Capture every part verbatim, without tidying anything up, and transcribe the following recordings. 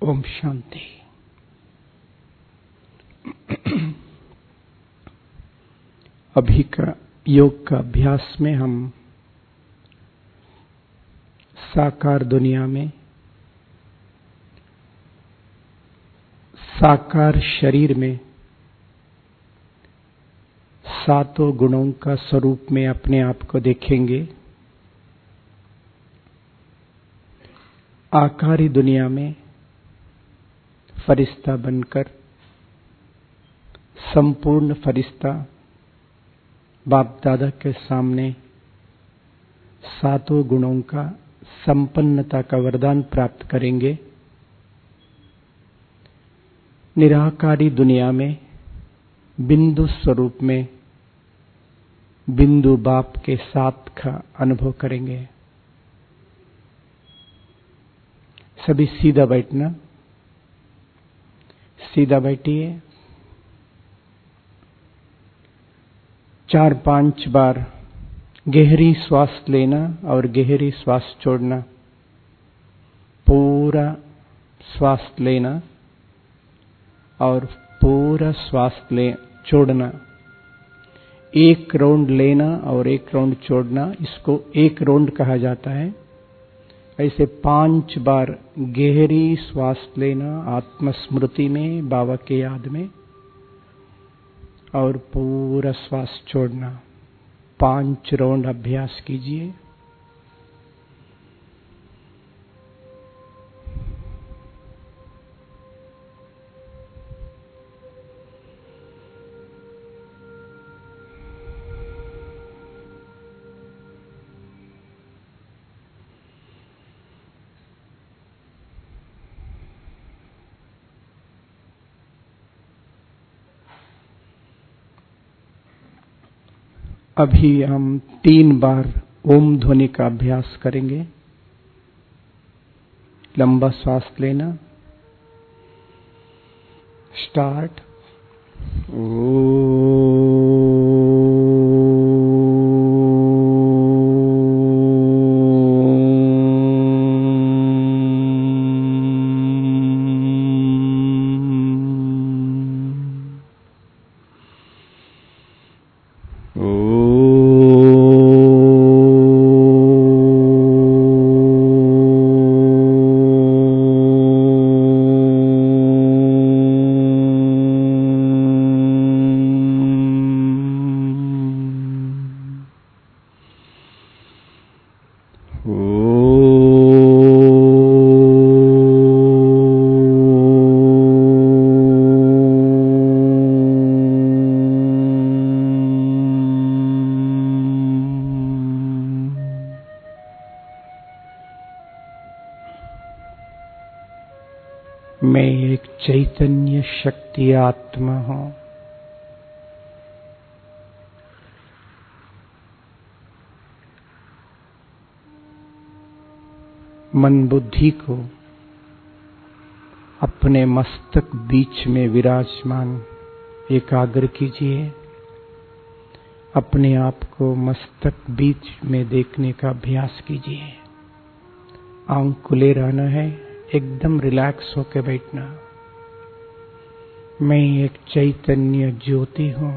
ओम शांति। अभी का योग का अभ्यास में हम साकार दुनिया में साकार शरीर में सातों गुणों का स्वरूप में अपने आप को देखेंगे। आकारी दुनिया में फरिश्ता बनकर संपूर्ण फरिश्ता बाप दादा के सामने सातों गुणों का संपन्नता का वरदान प्राप्त करेंगे। निराकारी दुनिया में बिंदु स्वरूप में बिंदु बाप के साथ का अनुभव करेंगे। सभी सीधा बैठना, सीधा बैठिए। चार पांच बार गहरी श्वास लेना और गहरी श्वास छोड़ना। पूरा श्वास लेना और पूरा श्वास ले छोड़ना। एक राउंड लेना और एक राउंड छोड़ना, इसको एक राउंड कहा जाता है। ऐसे पांच बार गहरी श्वास लेना आत्मस्मृति में, बाबा के याद में, और पूरा श्वास छोड़ना। पांच राउंड अभ्यास कीजिए। अभी हम तीन बार ओम ध्वनि का अभ्यास करेंगे। लंबा श्वास लेना। स्टार्ट। मैं एक चैतन्य शक्ति आत्मा हूं। मन बुद्धि को अपने मस्तक बीच में विराजमान एकाग्र कीजिए। अपने आप को मस्तक बीच में देखने का अभ्यास कीजिए। आंख खुले रहना है, एकदम रिलैक्स होकर बैठना। मैं एक चैतन्य ज्योति हूं,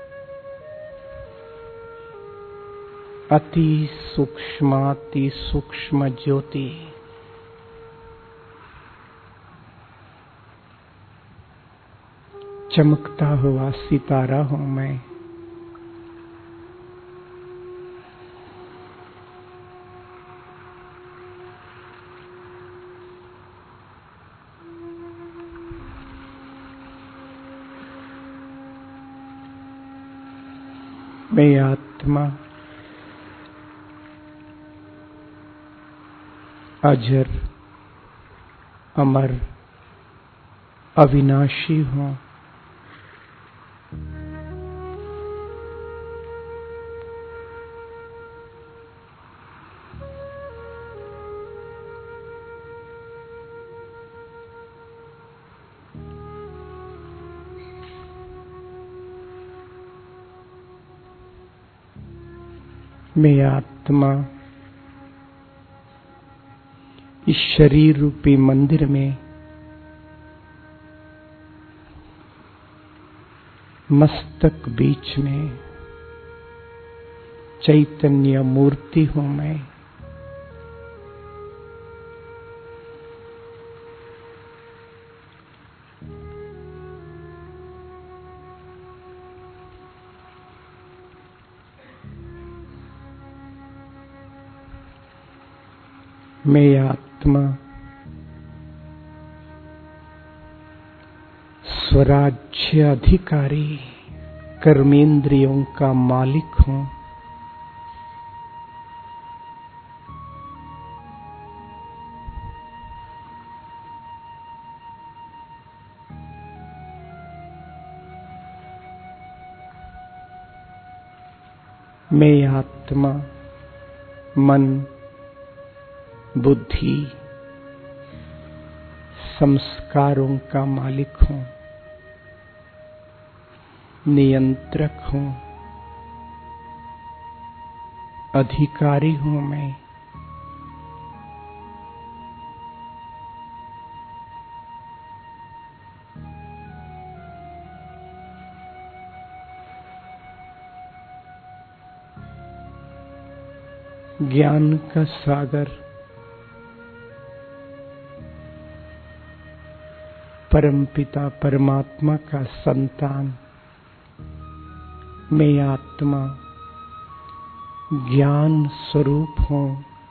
अति सूक्ष्माति सूक्ष्म ज्योति। चमकता हुआ सितारा हूं मैं। मैं आत्मा अजर अमर अविनाशी हूं। मैं आत्मा इस शरीर रूपी मंदिर में मस्तक बीच में चैतन्य मूर्ति हूं मैं। मैं आत्मा स्वराज्य अधिकारी कर्मेंद्रियों का मालिक हूं। मैं आत्मा मन बुद्धि संस्कारों का मालिक हूं, नियंत्रक हूं, अधिकारी हूं मैं। ज्ञान का सागर परमपिता परमात्मा का संतान मैं आत्मा ज्ञान स्वरूप हूं,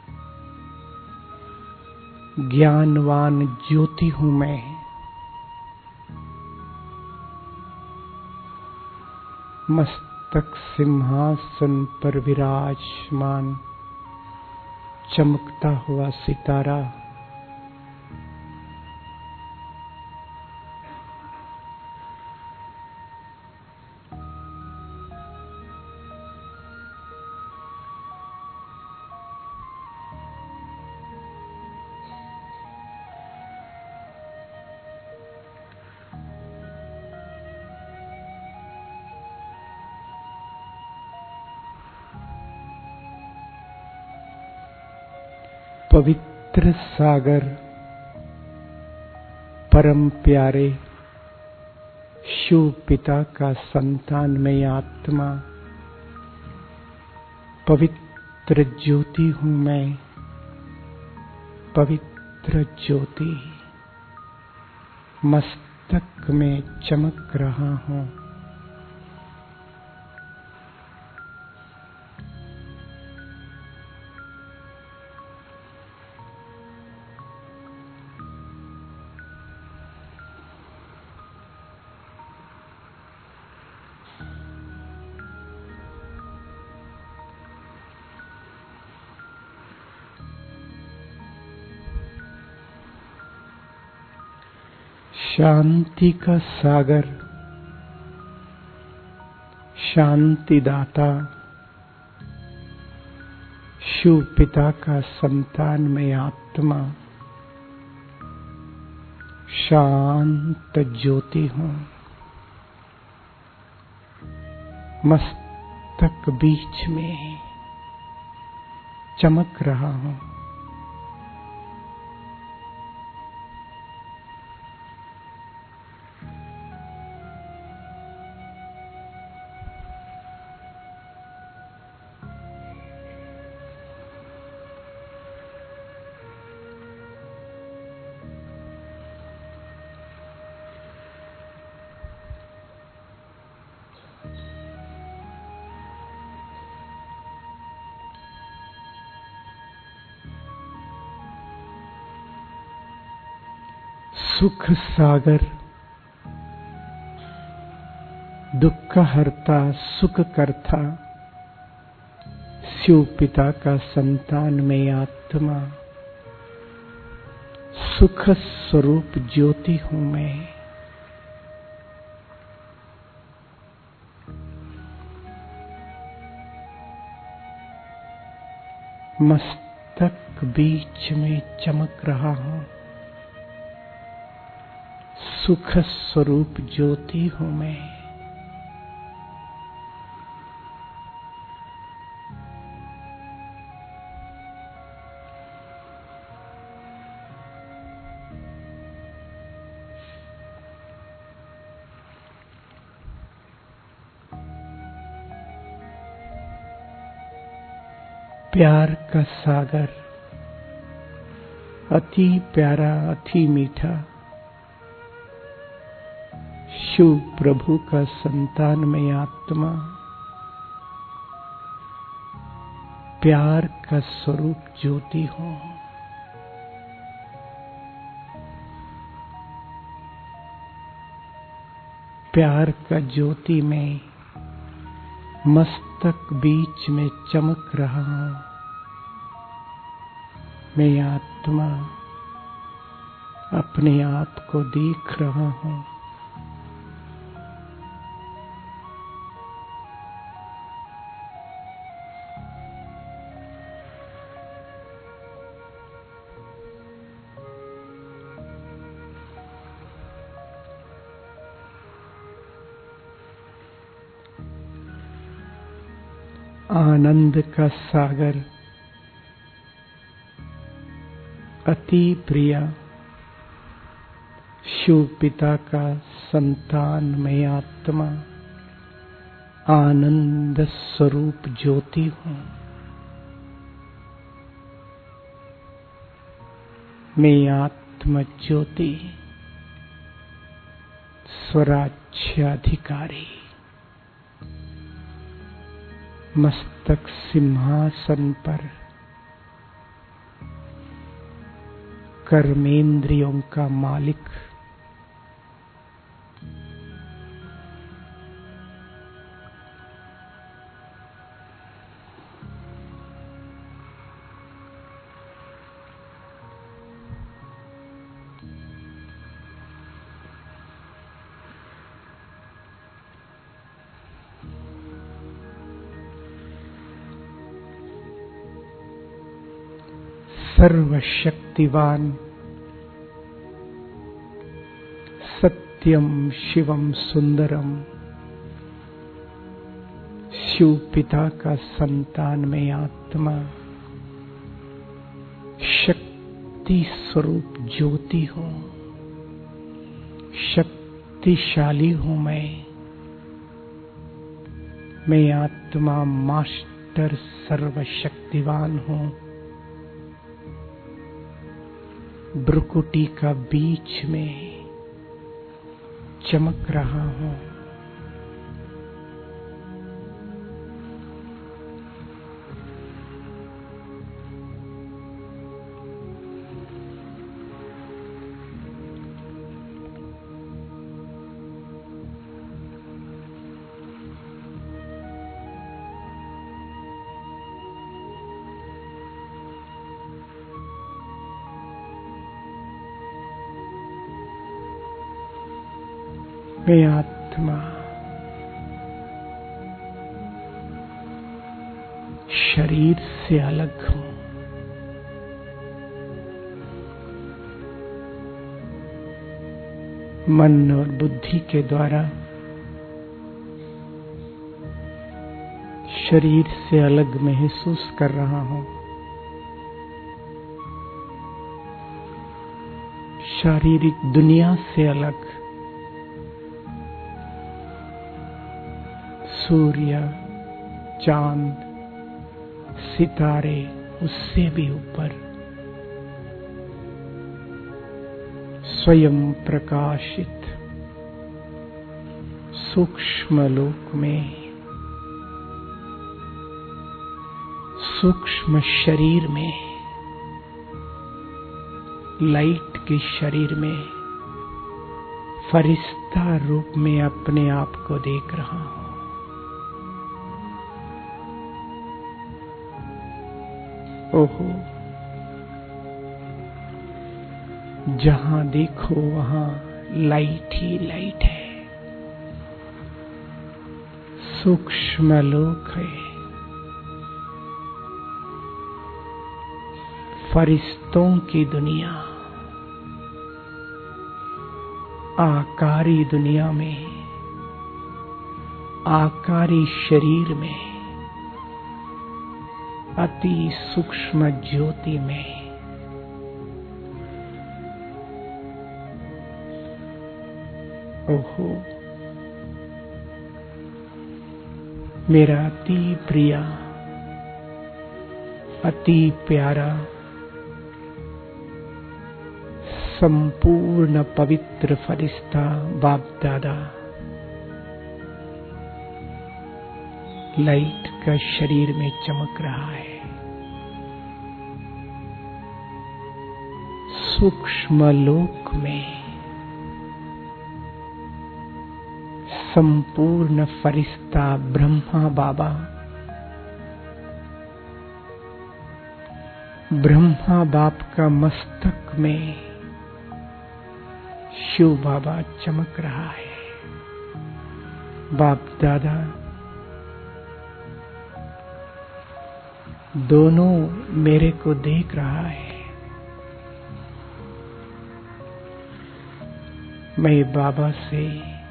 ज्ञानवान ज्योति हूं मैं। मस्तक सिंहासन पर विराजमान चमकता हुआ सितारा पवित्र सागर परम प्यारे शिव पिता का संतान मैं आत्मा पवित्र ज्योति हूं मैं, पवित्र ज्योति मस्तक में चमक रहा हूं। शांति का सागर शांतिदाता शिव पिता का संतान मैं आत्मा शांत ज्योति हूं। मस्तक बीच में चमक रहा हूं। सुख सागर दुख हरता सुख करता शिव पिता का संतान मैं आत्मा सुख स्वरूप ज्योति हूं मैं। मस्तक बीच में चमक रहा हूं। सुख स्वरूप ज्योति हूं मैं। प्यार का सागर, अति प्यारा अति मीठा, शिव प्रभु का संतान में आत्मा, प्यार का स्वरूप ज्योति हो। प्यार का ज्योति में मस्तक बीच में चमक रहा हूं। मैं आत्मा अपने आप को देख रहा हूं। आनंद का सागर, अति प्रिया, शिव पिता का संतान में आत्मा, आनंद स्वरूप ज्योति हूं। मैं आत्म ज्योति, स्वराज्याधिकारी, मस्तक सिंहासन पर कर्मेंद्रियों का मालिक, सर्वशक्तिवान, सत्यम शिवम सुंदरम, शिव पिता का संतान में आत्मा, शक्ति स्वरूप ज्योति हूं। शक्तिशाली हूं मैं। मैं आत्मा मास्टर सर्वशक्तिवान हूं। भ्रुकुटी का बीच में चमक रहा हूं। मैं आत्मा शरीर से अलग हूं। मन और बुद्धि के द्वारा शरीर से अलग महसूस कर रहा हूं। शारीरिक दुनिया से अलग, सूर्य, चांद, सितारे, उससे भी ऊपर स्वयं प्रकाशित सूक्ष्म लोक में, सूक्ष्म शरीर में, लाइट के शरीर में फरिश्ता रूप में अपने आप को देख रहा हूं। ओहो, जहां देखो वहां लाइट ही लाइट है। सूक्ष्म लोक है। फरिश्तों की दुनिया, आकारी दुनिया में, आकारी शरीर में, अति सूक्ष्म ज्योति में ओहो, मेरा अति प्रिया अति प्यारा संपूर्ण पवित्र फरिश्ता बाप दादा लाइट का शरीर में चमक रहा है। सूक्ष्म लोक में संपूर्ण फरिश्ता ब्रह्मा बाबा ब्रह्मा बाप का मस्तक में शिव बाबा चमक रहा है। बाप दादा दोनों मेरे को देख रहा है। मैं बाबा से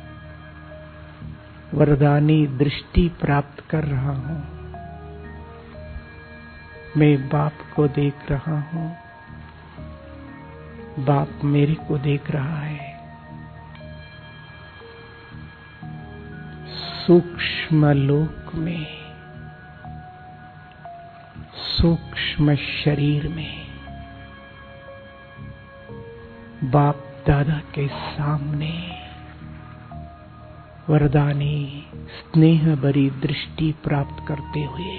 वरदानी दृष्टि प्राप्त कर रहा हूँ। मैं बाप को देख रहा हूँ, बाप मेरे को देख रहा है। सूक्ष्म लोक में सूक्ष्म शरीर में बाप दादा के सामने वरदानी स्नेह भरी दृष्टि प्राप्त करते हुए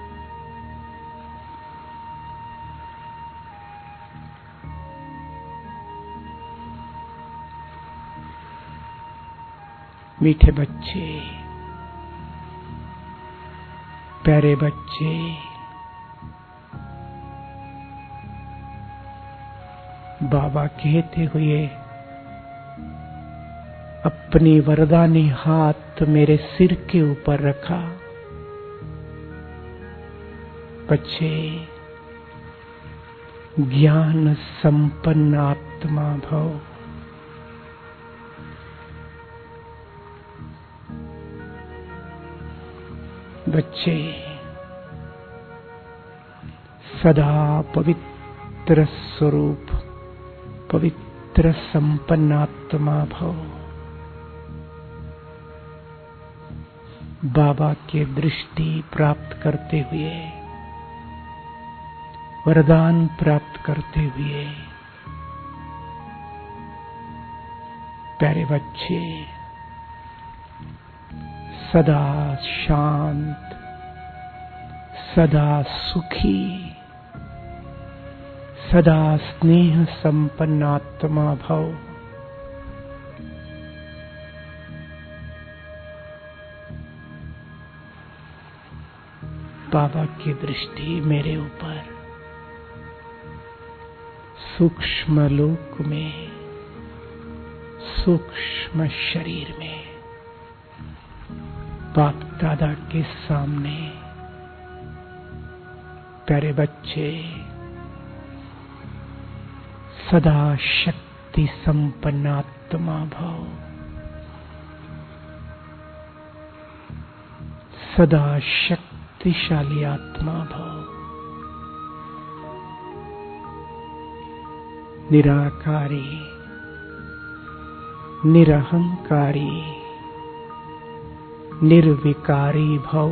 मीठे बच्चे, प्यारे बच्चे, बाबा कहते हुए अपनी वरदानी हाथ मेरे सिर के ऊपर रखा। बच्चे, ज्ञान संपन्न आत्मा भव। बच्चे, सदा पवित्र स्वरूप, पवित्र संपन्न आत्मा भव। बाबा के दृष्टि प्राप्त करते हुए, वरदान प्राप्त करते हुए, प्यारे बच्चे सदा शांत, सदा सुखी, सदा स्नेह संपन्न आत्मा भव। बाबा की दृष्टि मेरे ऊपर सूक्ष्म लोक में, सूक्ष्म शरीर में, बाप दादा के सामने। प्यारे बच्चे, सदा शक्ति संपन्न आत्मा भव। सदा शक्तिशाली आत्मा भव। निराकारी, निरहंकारी, निर्विकारी भव।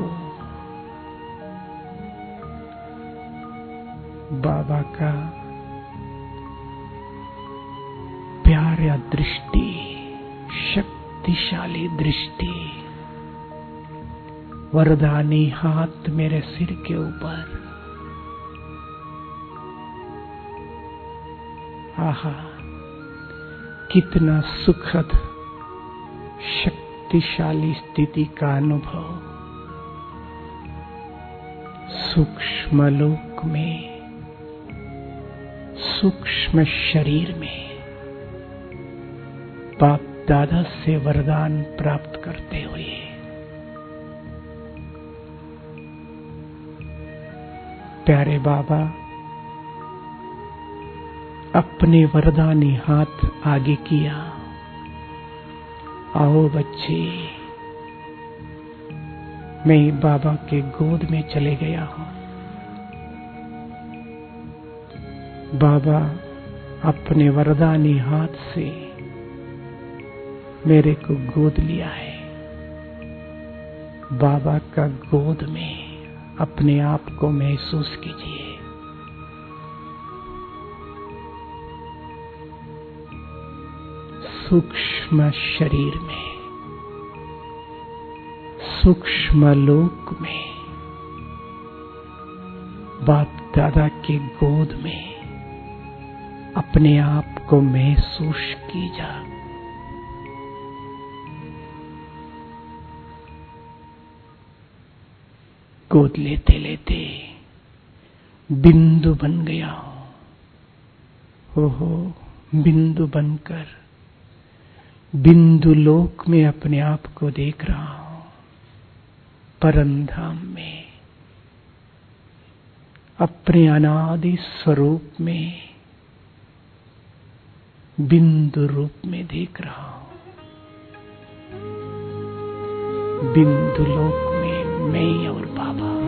बाबा का प्यारा दृष्टि, शक्तिशाली दृष्टि, वरदानी हाथ मेरे सिर के ऊपर। आहा, कितना सुखद शक्तिशाली स्थिति का अनुभव। सूक्ष्म लोक में, सूक्ष्म शरीर में बाप दादा से वरदान प्राप्त करते हुए प्यारे बाबा अपने वरदानी हाथ आगे किया। आओ बच्चे, मैं बाबा के गोद में चले गया हूं। बाबा अपने वरदानी हाथ से मेरे को गोद लिया है। बाबा का गोद में अपने आप को महसूस कीजिए। सूक्ष्म शरीर में, सूक्ष्म लोक में, बाप दादा की गोद में अपने आप को महसूस कीजा। गोद लेते लेते बिंदु बन गया हो, हो बिंदु बनकर बिंदु लोक में अपने आप को देख रहा हूं। परमधाम में अपने अनादि स्वरूप में बिंदु रूप में देख रहा हूं। बिंदु लोक में मैं और बाबा